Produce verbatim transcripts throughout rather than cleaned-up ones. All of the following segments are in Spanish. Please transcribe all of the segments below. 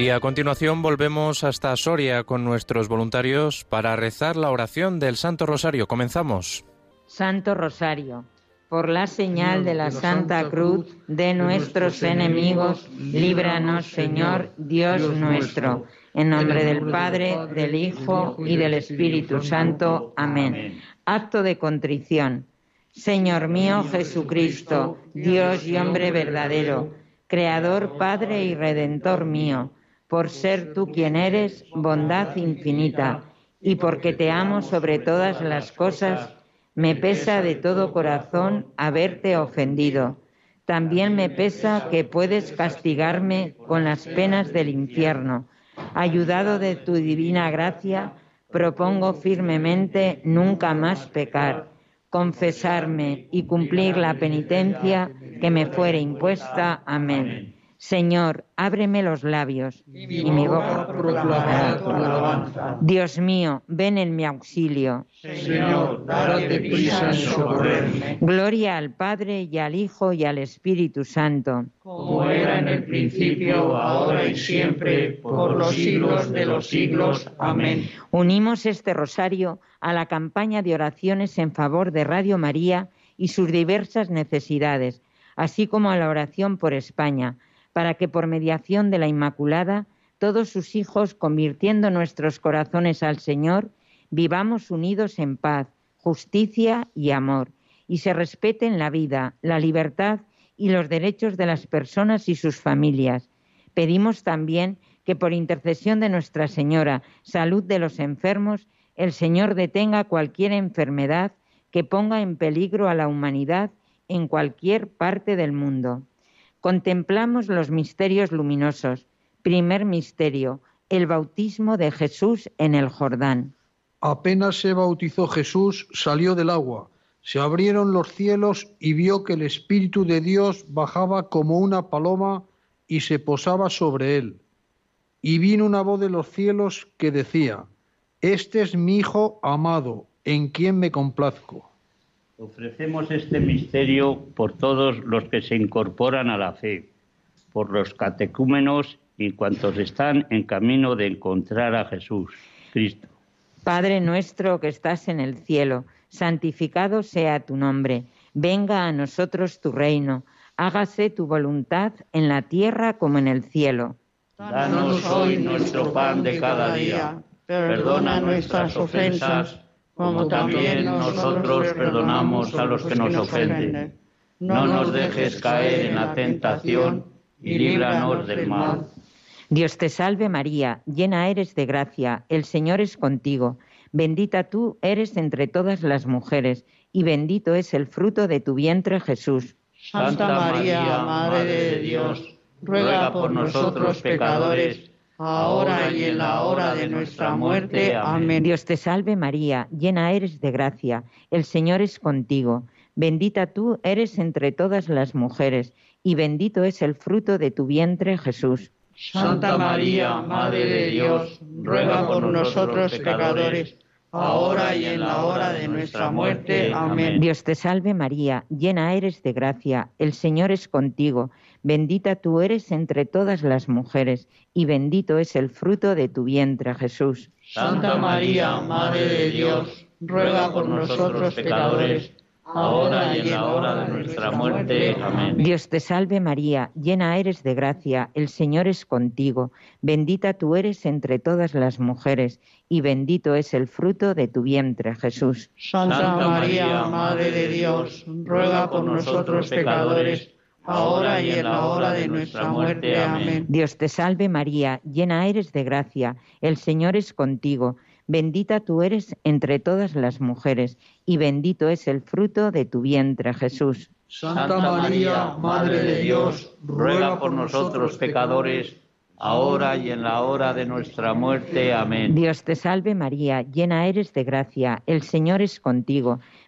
Y a continuación volvemos hasta Soria con nuestros voluntarios para rezar la oración del Santo Rosario. Comenzamos. Santo Rosario, por la señal de la Santa Cruz de nuestros enemigos, líbranos, Señor, Dios nuestro. En nombre del Padre, del Hijo y del Espíritu Santo. Amén. Acto de contrición. Señor mío Jesucristo, Dios y hombre verdadero, Creador, Padre y Redentor mío, por ser tú quien eres, bondad infinita, y porque te amo sobre todas las cosas, me pesa de todo corazón haberte ofendido. También me pesa que puedes castigarme con las penas del infierno. Ayudado de tu divina gracia, propongo firmemente nunca más pecar, confesarme y cumplir la penitencia que me fuere impuesta. Amén. Señor, ábreme los labios, y mi, y mi boca proclamará tu alabanza. Dios mío, ven en mi auxilio. Señor, date prisa en socorrerme. Gloria al Padre, y al Hijo, y al Espíritu Santo. Como era en el principio, ahora y siempre, por los siglos de los siglos. Amén. Unimos este rosario a la campaña de oraciones en favor de Radio María y sus diversas necesidades, así como a la oración por España, para que por mediación de la Inmaculada, todos sus hijos, convirtiendo nuestros corazones al Señor, vivamos unidos en paz, justicia y amor, y se respeten la vida, la libertad y los derechos de las personas y sus familias. Pedimos también que por intercesión de Nuestra Señora, salud de los enfermos, el Señor detenga cualquier enfermedad que ponga en peligro a la humanidad en cualquier parte del mundo. Contemplamos los misterios luminosos. Primer misterio, el bautismo de Jesús en el Jordán. Apenas se bautizó Jesús, salió del agua. Se abrieron los cielos y vio que el Espíritu de Dios bajaba como una paloma y se posaba sobre él. Y vino una voz de los cielos que decía: Este es mi Hijo amado, en quien me complazco. Ofrecemos este misterio por todos los que se incorporan a la fe, por los catecúmenos y cuantos están en camino de encontrar a Jesús, Cristo. Padre nuestro que estás en el cielo, santificado sea tu nombre. Venga a nosotros tu reino. Hágase tu voluntad en la tierra como en el cielo. Danos hoy nuestro pan de cada día. Perdona nuestras ofensas, como también nosotros perdonamos a los que nos ofenden. No nos dejes caer en la tentación y líbranos del mal. Dios te salve María, llena eres de gracia, el Señor es contigo. Bendita tú eres entre todas las mujeres, y bendito es el fruto de tu vientre, Jesús. Santa María, Madre de Dios, ruega por nosotros pecadores, ahora y en la hora de nuestra muerte. Amén. Dios te salve María, llena eres de gracia, el Señor es contigo. Bendita tú eres entre todas las mujeres, y bendito es el fruto de tu vientre, Jesús. Santa María, Madre de Dios, ruega por nosotros pecadores, ahora y en la hora de nuestra muerte. Amén. Dios te salve María, llena eres de gracia, el Señor es contigo. Bendita tú eres entre todas las mujeres, y bendito es el fruto de tu vientre, Jesús. Santa María, Madre de Dios, ruega por nosotros pecadores, ahora y en la hora de nuestra muerte. Amén. Dios te salve María, llena eres de gracia, el Señor es contigo. Bendita tú eres entre todas las mujeres, y bendito es el fruto de tu vientre, Jesús. Santa María, Madre de Dios, ruega por nosotros pecadores, ahora y en la hora de nuestra muerte. Amén. Dios te salve María, llena eres de gracia, el Señor es contigo. Bendita tú eres entre todas las mujeres, y bendito es el fruto de tu vientre, Jesús. Santa María, Madre de Dios, ruega por nosotros pecadores, ahora y en la hora de nuestra muerte. Amén. Dios te salve María, llena eres de gracia, el Señor es contigo.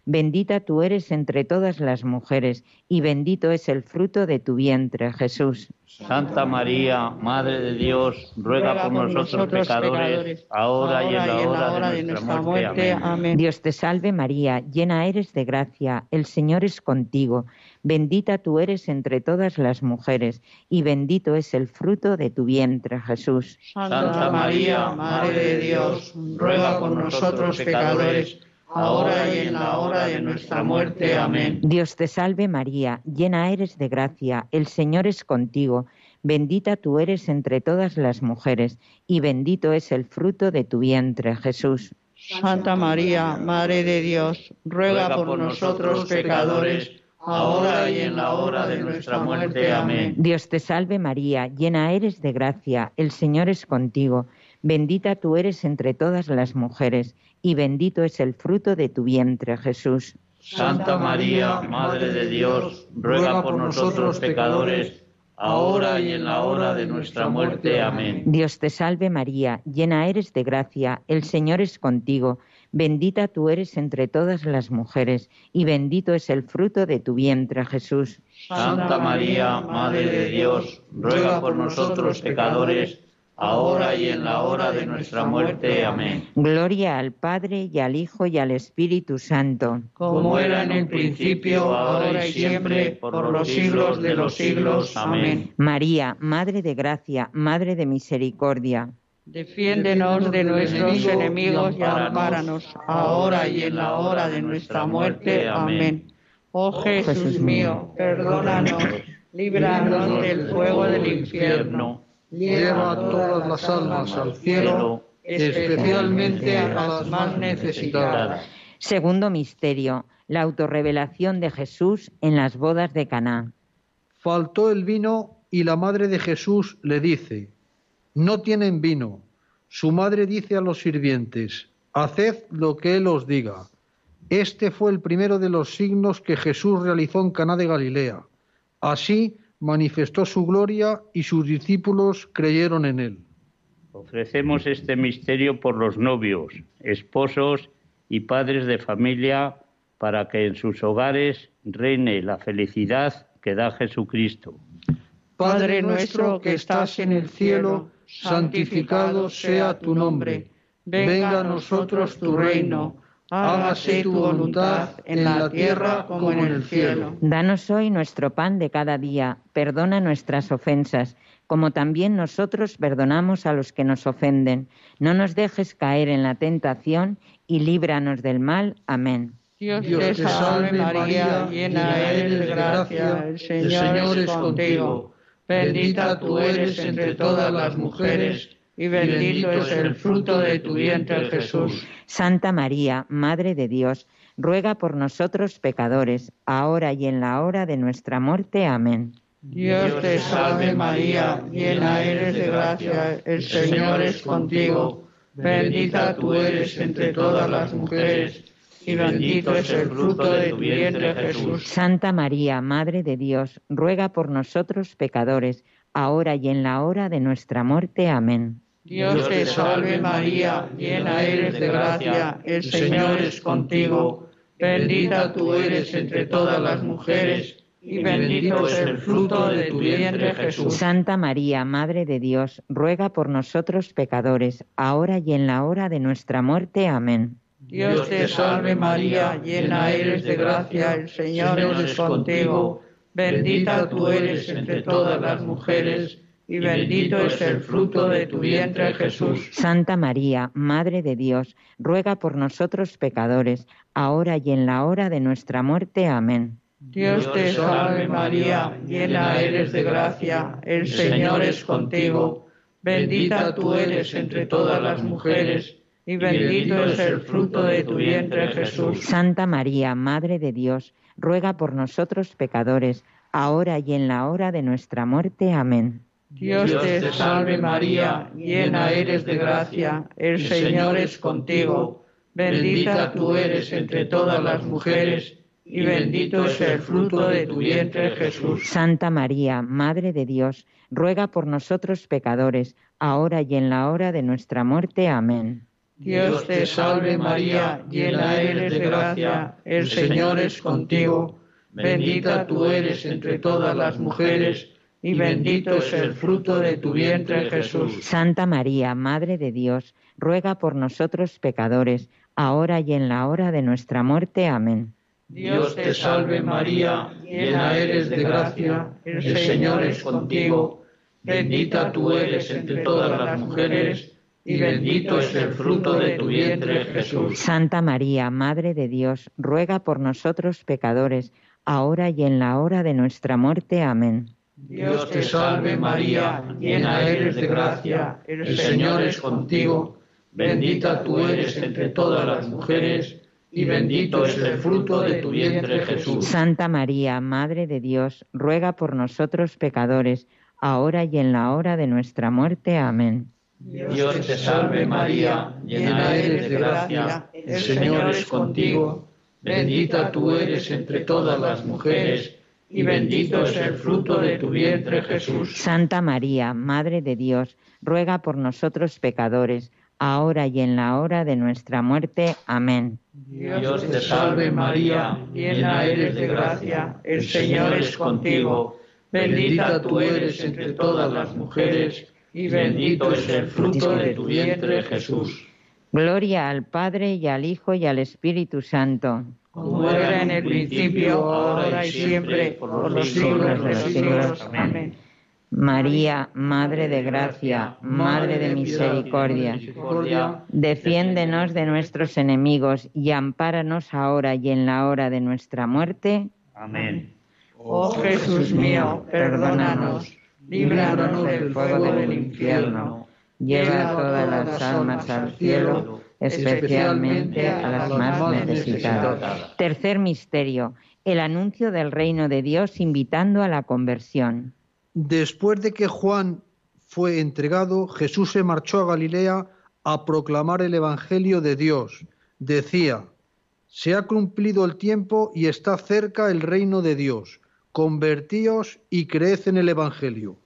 Bendita tú eres entre todas las mujeres, y bendito es el fruto de tu vientre, Jesús. Santa María, Madre de Dios, ruega por nosotros pecadores, ahora y en la hora de nuestra muerte. Amén. Dios te salve María, llena eres de gracia, el Señor es contigo. Bendita tú eres entre todas las mujeres, y bendito es el fruto de tu vientre, Jesús. Santa María, Madre de Dios, ruega por nosotros pecadores, ahora y en la hora de nuestra muerte. Amén. Dios te salve María, llena eres de gracia, el Señor es contigo. Bendita tú eres entre todas las mujeres, y bendito es el fruto de tu vientre, Jesús. Santa María, Madre de Dios, ruega por nosotros pecadores, ahora y en la hora de nuestra muerte. Amén. Dios te salve María, llena eres de gracia, el Señor es contigo. Bendita tú eres entre todas las mujeres, y bendito es el fruto de tu vientre, Jesús. Santa María, Madre de Dios, ruega por nosotros pecadores, ahora y en la hora de nuestra muerte. Amén. Dios te salve María, llena eres de gracia, el Señor es contigo. Bendita tú eres entre todas las mujeres, y bendito es el fruto de tu vientre, Jesús. Santa María, Madre de Dios, ruega por nosotros pecadores, ahora y en la hora de nuestra muerte. Amén. Gloria al Padre, y al Hijo, y al Espíritu Santo. Como era en el principio, ahora y siempre, por los siglos de los siglos. Amén. María, Madre de gracia, Madre de misericordia. Defiéndenos de nuestros enemigos y ampáranos, ahora y en la hora de nuestra muerte. Amén. Oh Jesús mío, perdónanos, líbranos del fuego del infierno. Lleva a todas las almas al cielo, especialmente a las más necesitadas. Segundo misterio, la autorrevelación de Jesús en las bodas de Caná. Faltó el vino y la madre de Jesús le dice: no tienen vino. Su madre dice a los sirvientes: haced lo que él os diga. Este fue el primero de los signos que Jesús realizó en Caná de Galilea. Así manifestó su gloria y sus discípulos creyeron en él. Ofrecemos este misterio por los novios, esposos y padres de familia, para que en sus hogares reine la felicidad que da Jesucristo. Padre nuestro que estás en el cielo, santificado sea tu nombre. Venga a nosotros tu reino. Hágase tu voluntad en la tierra como en el cielo. Danos hoy nuestro pan de cada día. Perdona nuestras ofensas, como también nosotros perdonamos a los que nos ofenden. No nos dejes caer en la tentación y líbranos del mal. Amén. Dios te salve María, llena eres de gracia, el Señor es contigo. Bendita tú eres entre todas las mujeres, y bendito es el fruto de tu vientre, Jesús. Santa María, Madre de Dios, ruega por nosotros pecadores, ahora y en la hora de nuestra muerte. Amén. Dios te salve María, llena eres de gracia, el Señor es contigo. Bendita tú eres entre todas las mujeres, y bendito es el fruto de tu vientre, Jesús. Santa María, Madre de Dios, ruega por nosotros pecadores, ahora y en la hora de nuestra muerte. Amén. Dios te salve María, llena eres de gracia, el Señor es contigo. Bendita tú eres entre todas las mujeres, y bendito es el fruto de tu vientre, Jesús. Santa María, Madre de Dios, ruega por nosotros pecadores, ahora y en la hora de nuestra muerte. Amén. Dios te salve María, llena eres de gracia, el Señor es contigo. Bendita tú eres entre todas las mujeres, y bendito es el fruto de tu vientre, Jesús. Santa María, Madre de Dios, ruega por nosotros pecadores, ahora y en la hora de nuestra muerte. Amén. Dios te salve María, llena eres de gracia, el Señor es contigo. Bendita tú eres entre todas las mujeres, y bendito es el fruto de tu vientre, Jesús. Santa María, Madre de Dios, ruega por nosotros pecadores, ahora y en la hora de nuestra muerte. Amén. Dios te salve María, llena eres de gracia, el Señor es contigo. Bendita tú eres entre todas las mujeres, y bendito es el fruto de tu vientre, Jesús. Santa María, Madre de Dios, ruega por nosotros pecadores, ahora y en la hora de nuestra muerte. Amén. Dios te salve María, llena eres de gracia, el Señor es contigo. Bendita tú eres entre todas las mujeres, y bendito es el fruto de tu vientre, Jesús. Santa María, Madre de Dios, ruega por nosotros pecadores, ahora y en la hora de nuestra muerte. Amén. Dios te salve María, llena eres de gracia, el Señor es contigo. Bendita tú eres entre todas las mujeres, y bendito es el fruto de tu vientre, Jesús. Santa María, Madre de Dios, ruega por nosotros pecadores, ahora y en la hora de nuestra muerte. Amén. Dios te salve María, llena eres de gracia, el Señor es contigo. Bendita tú eres entre todas las mujeres, y bendito es el fruto de tu vientre, Jesús. Santa María, Madre de Dios, ruega por nosotros pecadores, ahora y en la hora de nuestra muerte. Amén. Dios te salve María, llena eres de gracia, el Señor es contigo. Bendita tú eres entre todas las mujeres, y bendito es el fruto de tu vientre, Jesús. Santa María, Madre de Dios, ruega por nosotros pecadores, ahora y en la hora de nuestra muerte. Amén. Dios te salve María, llena eres de gracia, el Señor es contigo. Bendita tú eres entre todas las mujeres, y bendito es el fruto de tu vientre, Jesús. Gloria al Padre, y al Hijo, y al Espíritu Santo. Como era en el principio, ahora y siempre, por los siglos de los siglos. Amén. María, Madre de Gracia, Madre de Misericordia, defiéndenos de nuestros enemigos y ampáranos ahora y en la hora de nuestra muerte. Amén. Oh Jesús mío, perdónanos, líbranos del fuego del infierno, lleva a todas las almas al cielo, especialmente a las más necesitadas. Tercer misterio, el anuncio del reino de Dios invitando a la conversión. Después de que Juan fue entregado, Jesús se marchó a Galilea a proclamar el Evangelio de Dios. Decía: se ha cumplido el tiempo y está cerca el reino de Dios. Convertíos y creed en el Evangelio.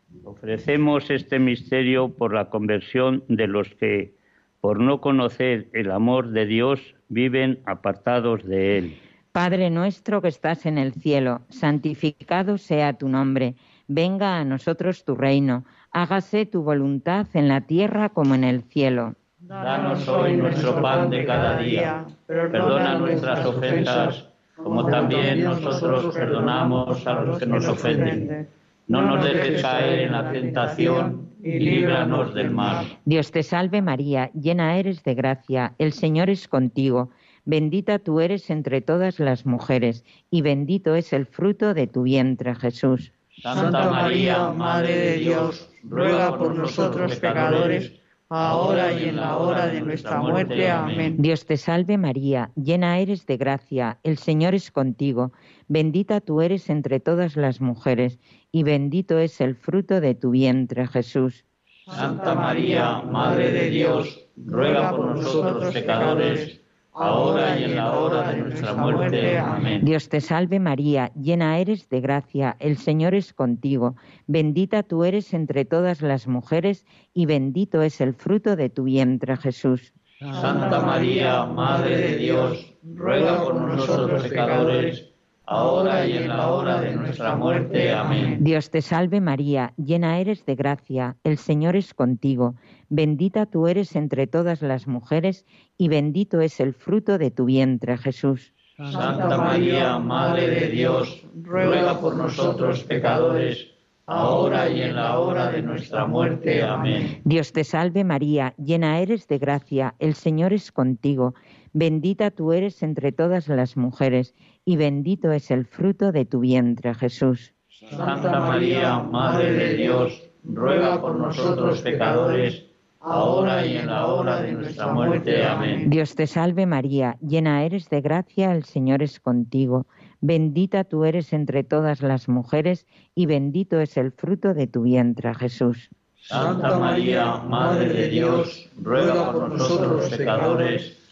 Ofrecemos este misterio por la conversión de los que, por no conocer el amor de Dios, viven apartados de Él. Padre nuestro que estás en el cielo, santificado sea tu nombre. Venga a nosotros tu reino. Hágase tu voluntad en la tierra como en el cielo. Danos hoy nuestro pan de cada día. Perdona nuestras ofensas, como también nosotros perdonamos a los que nos ofenden. No nos dejes caer en la tentación y líbranos del mal. Dios te salve María, llena eres de gracia, el Señor es contigo. Bendita tú eres entre todas las mujeres, y bendito es el fruto de tu vientre, Jesús. Santa María, Madre de Dios, ruega por nosotros pecadores, ahora y en la hora de nuestra muerte. Amén. Dios te salve María, llena eres de gracia, el Señor es contigo. Bendita tú eres entre todas las mujeres, y bendito es el fruto de tu vientre, Jesús. Santa María, Madre de Dios, ruega por nosotros pecadores, ahora y en la hora de nuestra muerte. Amén. Dios te salve María, llena eres de gracia, el Señor es contigo. Bendita tú eres entre todas las mujeres, y bendito es el fruto de tu vientre, Jesús. Santa María, Madre de Dios, ruega por nosotros pecadores, ahora y en la hora de nuestra muerte. Amén. Dios te salve María, llena eres de gracia, el Señor es contigo. Bendita tú eres entre todas las mujeres, y bendito es el fruto de tu vientre, Jesús. Santa María, Madre de Dios, ruega por nosotros pecadores, ahora y en la hora de nuestra muerte. Amén. Dios te salve María, llena eres de gracia, el Señor es contigo. Bendita tú eres entre todas las mujeres, y bendito es el fruto de tu vientre, Jesús. Santa María, Madre de Dios, ruega por nosotros pecadores, ahora y en la hora de nuestra muerte. Amén. Dios te salve María, llena eres de gracia, el Señor es contigo. Bendita tú eres entre todas las mujeres, y bendito es el fruto de tu vientre, Jesús. Santa María, Madre de Dios, ruega por nosotros pecadores,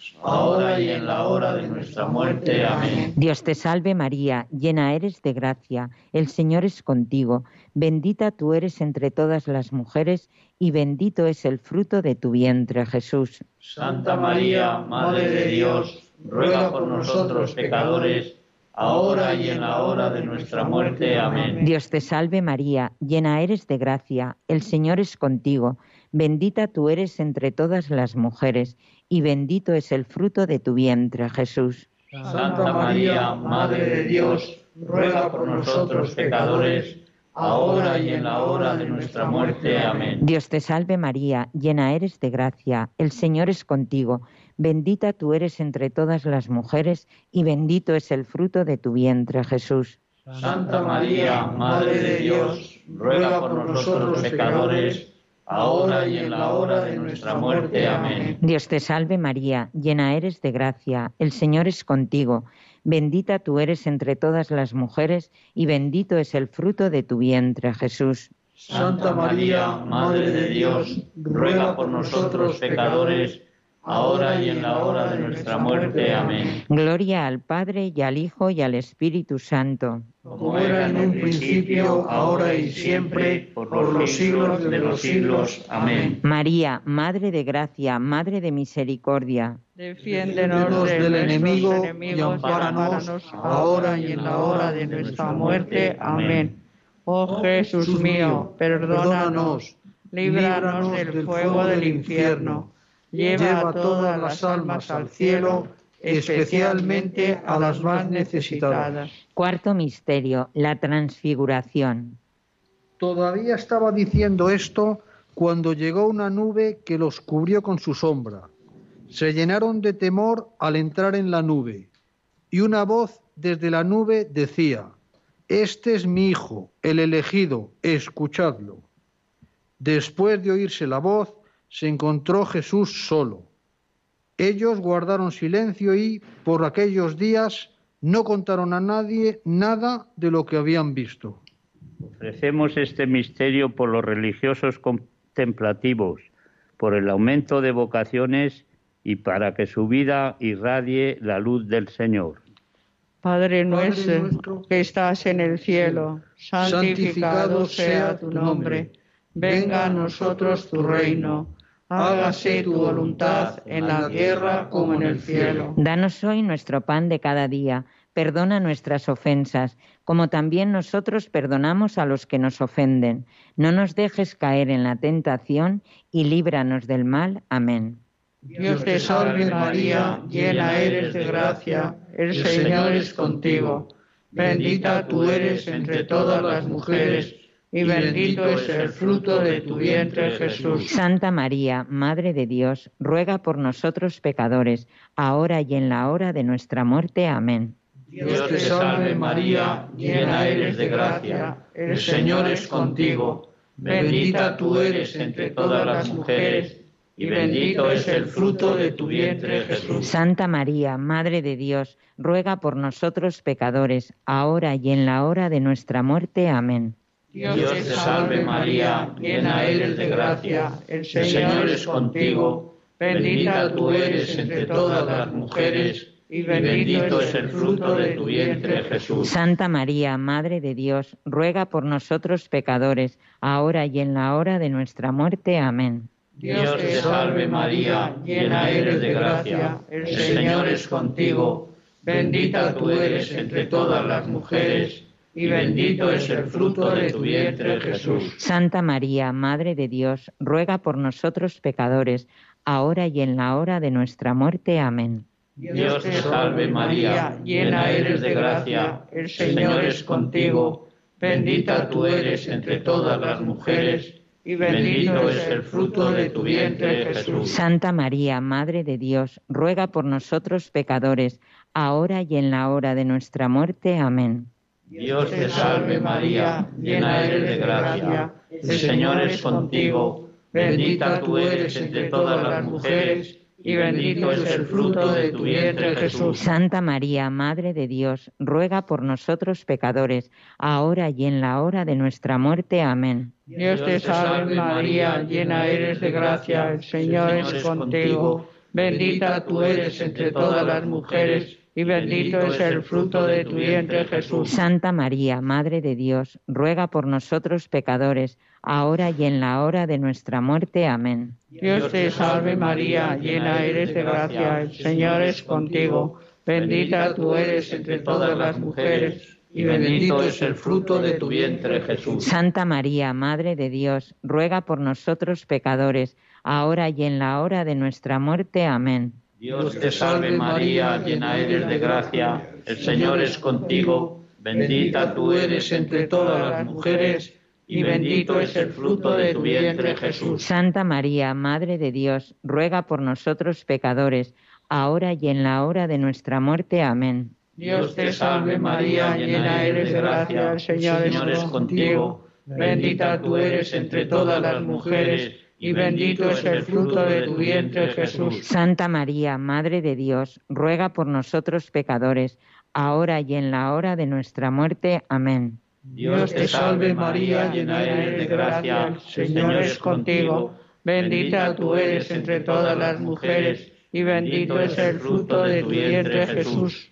ahora y en la hora de nuestra muerte. Amén. Dios te salve María, llena eres de gracia, el Señor es contigo, bendita tú eres entre todas las mujeres y bendito es el fruto de tu vientre, Jesús. Santa María, Madre de Dios, ruega por nosotros pecadores, ahora y en la hora de nuestra muerte. Amén. Dios te salve María, llena eres de gracia, el Señor es contigo, bendita tú eres entre todas las mujeres y bendito es el fruto de tu vientre, Jesús. Santa María, Madre de Dios, ruega por nosotros pecadores, ahora y en la hora de nuestra muerte. Amén. Dios te salve María, llena eres de gracia, el Señor es contigo, bendita tú eres entre todas las mujeres y bendito es el fruto de tu vientre, Jesús. Santa María, Madre de Dios, ruega por nosotros pecadores, ahora y en la hora de nuestra muerte. Amén. Dios te salve María, llena eres de gracia, el Señor es contigo, bendita tú eres entre todas las mujeres y bendito es el fruto de tu vientre, Jesús. Santa María, Madre de Dios, ruega por nosotros pecadores, ahora y en la hora de nuestra muerte. Amén. Gloria al Padre y al Hijo y al Espíritu Santo. Como era en un principio, ahora y siempre, por los siglos de los siglos. Amén. María, Madre de Gracia, Madre de Misericordia, defiéndenos del enemigo y ampáranos ahora y en la hora de nuestra muerte. Amén. Oh Jesús mío, perdónanos, líbranos del fuego del infierno, lleva a todas las almas al cielo, especialmente a las más necesitadas. Cuarto misterio, la transfiguración. Todavía estaba diciendo esto cuando llegó una nube que los cubrió con su sombra. Se llenaron de temor al entrar en la nube, y una voz desde la nube decía: Este es mi Hijo, el elegido, escuchadlo. Después de oírse la voz, se encontró Jesús solo. Ellos guardaron silencio y, por aquellos días, no contaron a nadie nada de lo que habían visto. Ofrecemos este misterio por los religiosos contemplativos, por el aumento de vocaciones y para que su vida irradie la luz del Señor. Padre nuestro que estás en el cielo, santificado sea tu nombre. Venga a nosotros tu reino. Hágase tu voluntad en la tierra como en el cielo. Danos hoy nuestro pan de cada día. Perdona nuestras ofensas, como también nosotros perdonamos a los que nos ofenden. No nos dejes caer en la tentación y líbranos del mal. Amén. Dios te salve María, llena eres de gracia, el Señor es contigo. Bendita tú eres entre todas las mujeres, y bendito es el fruto de tu vientre, Jesús. Santa María, Madre de Dios, ruega por nosotros pecadores, ahora y en la hora de nuestra muerte. Amén. Dios te salve María, llena eres de gracia, el Señor es contigo. Bendita tú eres entre todas las mujeres, y bendito es el fruto de tu vientre, Jesús. Santa María, Madre de Dios, ruega por nosotros pecadores, ahora y en la hora de nuestra muerte. Amén. Dios te salve María, llena eres de gracia, el Señor es contigo. Bendita tú eres entre todas las mujeres, y bendito es el fruto de tu vientre, Jesús. Santa María, Madre de Dios, ruega por nosotros pecadores, ahora y en la hora de nuestra muerte. Amén. Dios te salve María, llena eres de gracia, el Señor es contigo. Bendita tú eres entre todas las mujeres, y bendito es el fruto de tu vientre, Jesús. Santa María, Madre de Dios, ruega por nosotros pecadores, ahora y en la hora de nuestra muerte. Amén. Dios te salve María, llena eres de gracia, el Señor es contigo. Bendita tú eres entre todas las mujeres, y bendito es el fruto de tu vientre, Jesús. Santa María, Madre de Dios, ruega por nosotros pecadores, ahora y en la hora de nuestra muerte. Amén. Dios te salve María, llena eres de gracia, el Señor es contigo. Bendita tú eres entre todas las mujeres, y bendito es el fruto de tu vientre, Jesús. Santa María, Madre de Dios, ruega por nosotros pecadores, ahora y en la hora de nuestra muerte. Amén. Dios te salve María, llena eres de gracia, el Señor es contigo. Bendita tú eres entre todas las mujeres, y bendito es el fruto de tu vientre, Jesús. Santa María, Madre de Dios, ruega por nosotros pecadores, ahora y en la hora de nuestra muerte. Amén. Dios te salve María, llena eres de gracia, el Señor es contigo. Bendita tú eres entre todas las mujeres, y bendito es el fruto de tu vientre, Jesús. Santa María, Madre de Dios, ruega por nosotros pecadores, ahora y en la hora de nuestra muerte. Amén. Dios te salve María, llena eres de gracia, el Señor es contigo. Bendita tú eres entre todas las mujeres, y bendito es el fruto de tu vientre, Jesús. Santa María, Madre de Dios, ruega por nosotros pecadores, ahora y en la hora de nuestra muerte. Amén. Dios te salve María, llena eres de gracia, el Señor es contigo. Bendita tú eres entre todas las mujeres, y bendito es el fruto de tu vientre, Jesús. Santa María, Madre de Dios, ruega por nosotros pecadores, ahora y en la hora de nuestra muerte. Amén. Dios te salve María, llena eres de gracia, el Señor es contigo. Bendita tú eres entre todas las mujeres, y bendito es el fruto de tu vientre, Jesús.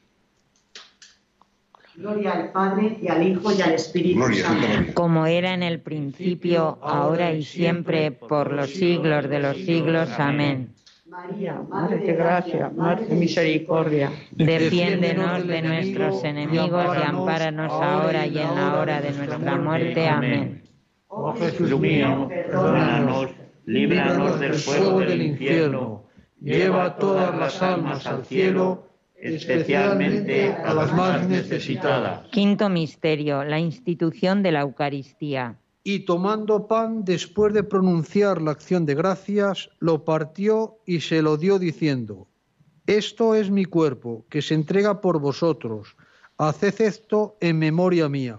Gloria al Padre, y al Hijo, y al Espíritu Santo. Como era en el principio, ahora y siempre, por los siglos de los siglos. Amén. María, Madre de gracia, Madre de misericordia, defiéndenos de nuestros enemigos y ampáranos ahora y en la hora de nuestra muerte. Amén. Oh Jesús mío, perdónanos, líbranos del fuego del infierno, lleva todas las almas al cielo, especialmente a las más necesitadas. Quinto misterio, la institución de la Eucaristía. Y tomando pan, después de pronunciar la acción de gracias, lo partió y se lo dio diciendo: Esto es mi cuerpo, que se entrega por vosotros. Haced esto en memoria mía.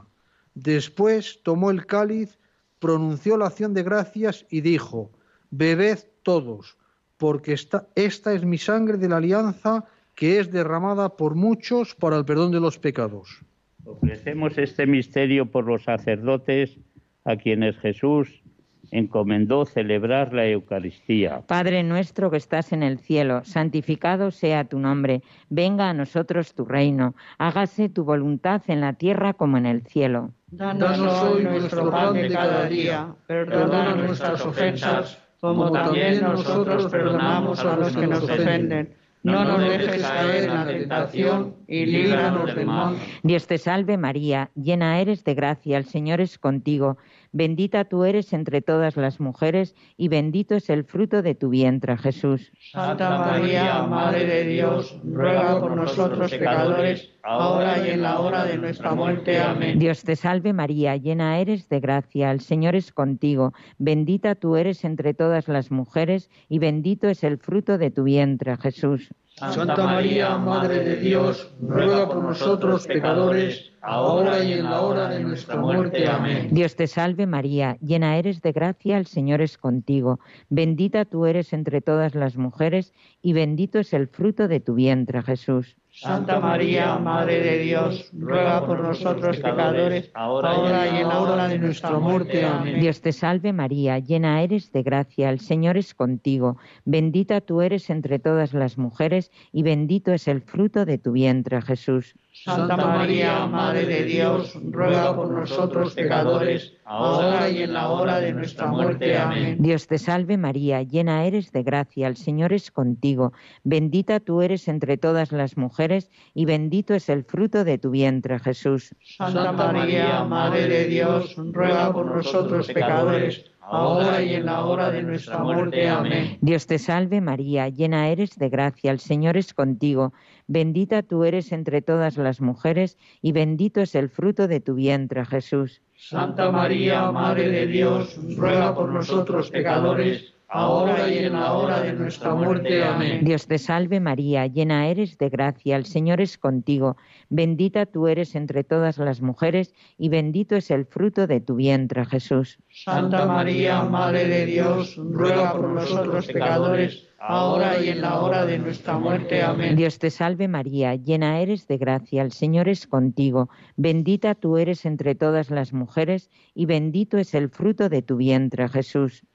Después tomó el cáliz, pronunció la acción de gracias y dijo: Bebed todos, porque esta, esta es mi sangre de la alianza, que es derramada por muchos para el perdón de los pecados. Ofrecemos este misterio por los sacerdotes a quienes Jesús encomendó celebrar la Eucaristía. Padre nuestro que estás en el cielo, santificado sea tu nombre. Venga a nosotros tu reino. Hágase tu voluntad en la tierra como en el cielo. Danos hoy nuestro pan de cada día. Perdona nuestras ofensas, como también nosotros perdonamos a los que nos ofenden. No nos dejes caer en la tentación y líbranos del mal. Dios te salve María, llena eres de gracia, el Señor es contigo. Bendita tú eres entre todas las mujeres y bendito es el fruto de tu vientre, Jesús. Santa María, Madre de Dios, ruega por nosotros pecadores, ahora y en la hora de nuestra muerte. Amén. Dios te salve María, llena eres de gracia, el Señor es contigo. Bendita tú eres entre todas las mujeres y bendito es el fruto de tu vientre, Jesús. Santa María, Madre de Dios, ruega por nosotros pecadores, ahora y en la hora de nuestra muerte. Amén. Dios te salve María, llena eres de gracia, el Señor es contigo. Bendita tú eres entre todas las mujeres y bendito es el fruto de tu vientre, Jesús. Santa María, Madre de Dios, ruega por nosotros pecadores, ahora y en la hora de nuestra muerte. Amén. Dios te salve María, llena eres de gracia, el Señor es contigo. Bendita tú eres entre todas las mujeres y bendito es el fruto de tu vientre, Jesús. Santa María, Madre de Dios, ruega por nosotros pecadores, ahora y en la hora de nuestra muerte. Amén. Dios te salve María, llena eres de gracia, el Señor es contigo. Bendita tú eres entre todas las mujeres y bendito es el fruto de tu vientre, Jesús. Santa María, Madre de Dios, ruega por nosotros pecadores, ahora y en la hora de nuestra muerte. Amén. Dios te salve María, llena eres de gracia, el Señor es contigo. Bendita tú eres entre todas las mujeres y bendito es el fruto de tu vientre, Jesús. Santa María, Madre de Dios, ruega por nosotros pecadores, ahora y en la hora de nuestra muerte. Amén. Dios te salve María, llena eres de gracia, el Señor es contigo. Bendita tú eres entre todas las mujeres y bendito es el fruto de tu vientre, Jesús. Santa María, Madre de Dios, ruega por nosotros pecadores, ahora y en la hora de nuestra muerte. Amén. Dios te salve María, llena eres de gracia, el Señor es contigo. Bendita tú eres entre todas las mujeres y bendito es el fruto de tu vientre, Jesús.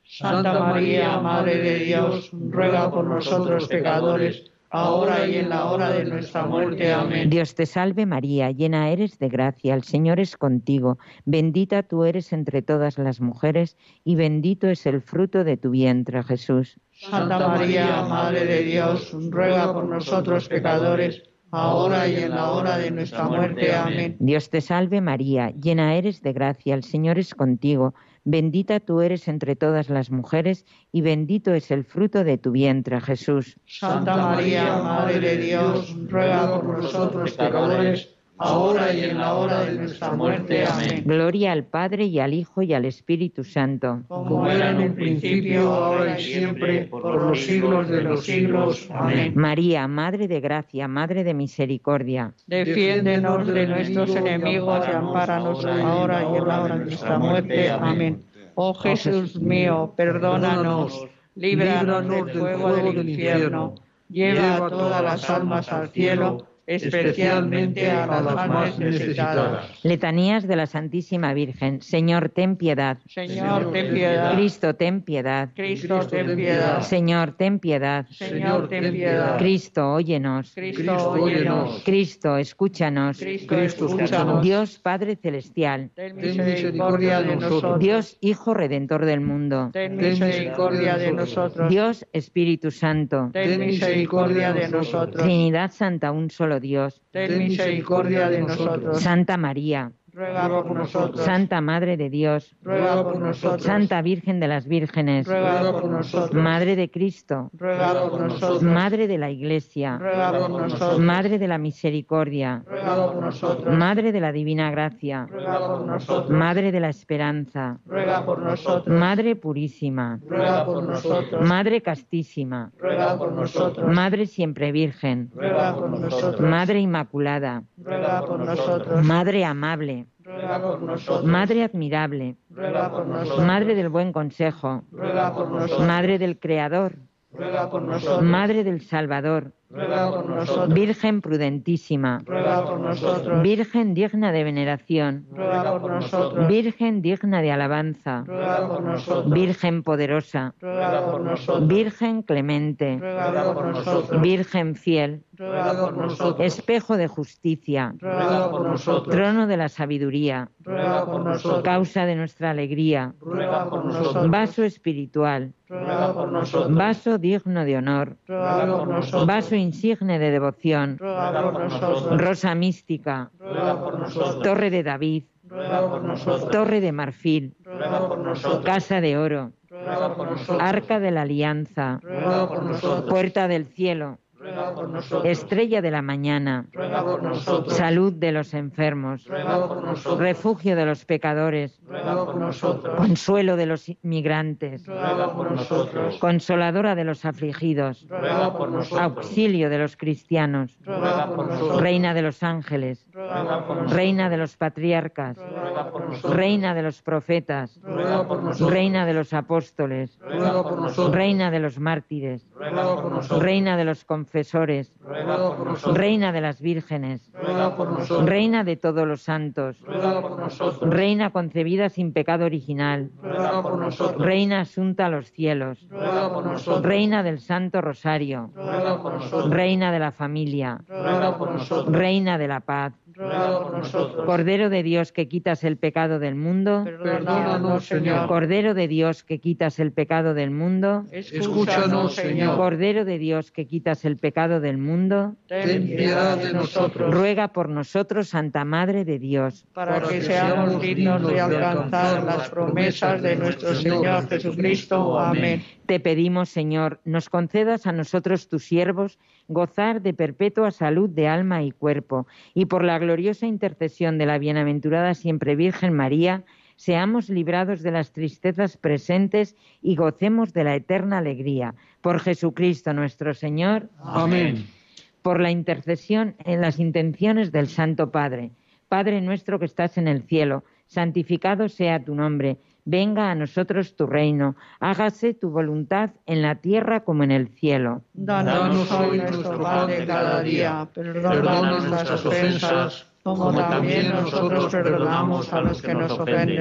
Santa María, Madre de Dios, ruega por nosotros pecadores, ahora y en la hora de nuestra muerte. Amén. Dios te salve María, llena eres de gracia, el Señor es contigo, bendita tú eres entre todas las mujeres, y bendito es el fruto de tu vientre, Jesús. Santa María, Madre de Dios, ruega por nosotros pecadores, ahora y en la hora de nuestra muerte. Amén. Dios te salve María, llena eres de gracia, el Señor es contigo, bendita tú eres entre todas las mujeres, y bendito es el fruto de tu vientre, Jesús. Santa María, Madre de Dios, ruega por nosotros pecadores, ahora y en la hora de nuestra muerte. Amén. Gloria al Padre, y al Hijo, y al Espíritu Santo. Como era en un principio, ahora y siempre, por los siglos de los siglos. Amén. María, Madre de gracia, Madre de misericordia, Defiéndenos de nuestros enemigos y ampáranos ahora y en la hora de nuestra muerte. Amén. Oh Jesús mío, perdónanos, líbranos del fuego del infierno, lleva a todas las almas al cielo, especialmente a las más necesitadas. Letanías de la Santísima Virgen. Señor, ten piedad. Señor, ten piedad. Cristo, ten piedad. Cristo, ten piedad. Señor, ten piedad. Señor, ten piedad. Cristo, óyenos. Cristo, óyenos. Cristo, escúchanos. Cristo, escúchanos. Dios Padre Celestial. Ten misericordia de nosotros. Dios Hijo Redentor del mundo. Ten misericordia de nosotros. Dios Espíritu Santo. Ten misericordia de nosotros. Trinidad Santa, un solo Dios. Ten misericordia de nosotros. Santa María. Ruega por nosotros. Santa Madre de Dios. Ruega por nosotros. Santa Virgen de las Vírgenes. Ruega por nosotros. Madre de Cristo. Ruega por nosotros. Madre de la Iglesia. Ruega por nosotros. Madre de la Misericordia. Ruega por nosotros. Madre de la Divina Gracia. Ruega por nosotros. Madre de la Esperanza. Ruega por nosotros. Madre Purísima. Ruega por nosotros. Madre Castísima. Ruega por nosotros. Madre Siempre Virgen. Ruega por nosotros. Madre Inmaculada. Ruega por nosotros. Madre Amable. Ruega por nosotros. Madre Admirable. Ruega por nosotros. Madre del Buen Consejo. Ruega por nosotros. Madre del Creador. Ruega por nosotros. Madre del Salvador. Ruega por nosotros. Virgen prudentísima. Ruega por nosotros. Virgen digna de veneración. Ruega por nosotros. Virgen digna de alabanza. Ruega por nosotros. Virgen poderosa. Ruega por nosotros. Virgen clemente. Ruega por nosotros. Virgen fiel. Ruega por nosotros. Espejo de justicia. Ruega por nosotros. Trono de la sabiduría. Ruega por nosotros. Causa de nuestra alegría. Ruega por nosotros. Vaso espiritual. Ruega por nosotros. Vaso digno de honor. Ruega por nosotros. Vaso insigne de devoción. Ruega por nosotros. Rosa mística. Ruega por nosotros. Torre de David. Ruega por nosotros. Torre de marfil. Ruega por nosotros. Casa de oro. Ruega por nosotros. Arca de la alianza. Ruega por nosotros. Puerta del cielo. Ruega por nosotros. Estrella de la mañana. Ruega por nosotros. Salud de los enfermos. Ruega por nosotros. Refugio de los pecadores. Ruega por nosotros. Consuelo de los migrantes. Ruega por nosotros. Consoladora de los afligidos. Ruega por nosotros. Auxilio de los cristianos. Ruega por nosotros. Reina de los ángeles. Ruega por nosotros. Reina de los patriarcas. Ruega por nosotros. Reina de los profetas. Ruega por nosotros. Reina de los apóstoles. Ruega por nosotros. Reina de los mártires. Ruega por nosotros. Reina de los confesores. Ruega por nosotros. Reina de las vírgenes. Ruega por nosotros. Reina de todos los santos. Ruega por nosotros. Reina concebida sin pecado original. Ruega por nosotros. Reina asunta a los cielos. Ruega por nosotros. Reina del Santo Rosario. Ruega por nosotros. Reina de la familia. Ruega por nosotros. Reina de la paz. Ruega por nosotros. Cordero de Dios que quitas el pecado del mundo. Perdónanos, Señor. Cordero de Dios que quitas el pecado del mundo. Escúchanos, Señor. Cordero de Dios que quitas el pecado del mundo. Ten piedad de nosotros, Ruega por nosotros, Santa Madre de Dios, para que seamos dignos de alcanzar las promesas de nuestro Señor Jesucristo. Amén. Te pedimos, Señor, nos concedas a nosotros, tus siervos, gozar de perpetua salud de alma y cuerpo, y por la gloriosa intercesión de la bienaventurada siempre Virgen María, seamos librados de las tristezas presentes y gocemos de la eterna alegría. Por Jesucristo nuestro Señor. Amén. Por la intercesión en las intenciones del Santo Padre. Padre nuestro que estás en el cielo, santificado sea tu nombre. Venga a nosotros tu reino. Hágase tu voluntad en la tierra como en el cielo. Danos hoy nuestro pan de cada día. Perdona nuestras ofensas, como también nosotros perdonamos a los que nos ofenden.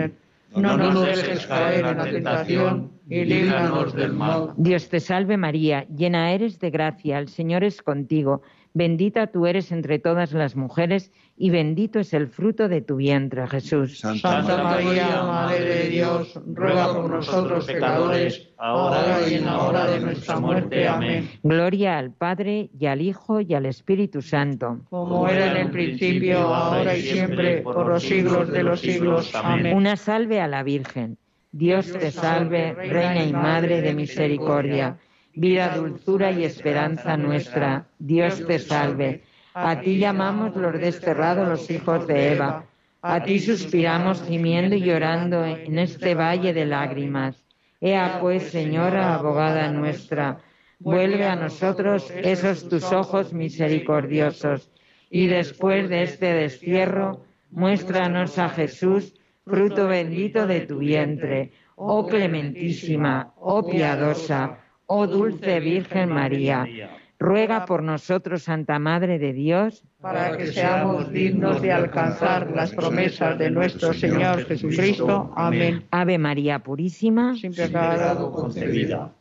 no nos dejes caer en la tentación y líbranos del mal. Dios te salve María, llena eres de gracia, el Señor es contigo. Bendita tú eres entre todas las mujeres y bendito es el fruto de tu vientre, Jesús. Santa María, Madre de Dios, ruega por nosotros pecadores, ahora y en la hora de nuestra muerte. Amén. Gloria al Padre, y al Hijo, y al Espíritu Santo. Como era en el principio, ahora y siempre, por los siglos de los siglos. Amén. Una salve a la Virgen. Dios te salve, Reina y Madre de misericordia, vida, dulzura y esperanza nuestra. Dios te salve. A ti llamamos los desterrados, los hijos de Eva. A ti suspiramos gimiendo y llorando en este valle de lágrimas. Ea pues, Señora, abogada nuestra, vuelve a nosotros esos tus ojos misericordiosos, y después de este destierro, muéstranos a Jesús, fruto bendito de tu vientre. Oh clementísima, oh piadosa, oh dulce Virgen María, ruega por nosotros, Santa Madre de Dios, para que seamos dignos de alcanzar las promesas de nuestro Señor Jesucristo. Amén. Ave María Purísima, sin pecado concebida.